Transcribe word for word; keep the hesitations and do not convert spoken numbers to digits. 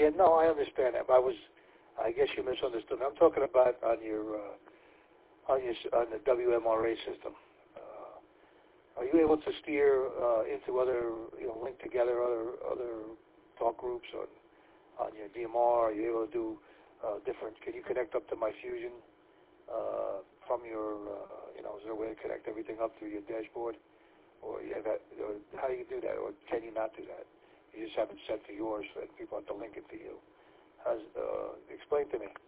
Yeah, no, I understand that. But I was, I guess you misunderstood. I'm talking about on your, uh, on your, on the W M R A system. Uh, are you able to steer uh, into other, you know, link together other other talk groups on on your D M R? Are you able to do uh, different? Can you connect up to MyFusion uh, from your, uh, you know, is there a way to connect everything up through your dashboard? Or you have that, or how do you do that, or can you not do that? You just have it set for yours, and people have to link it to you. How's, uh, explain to me.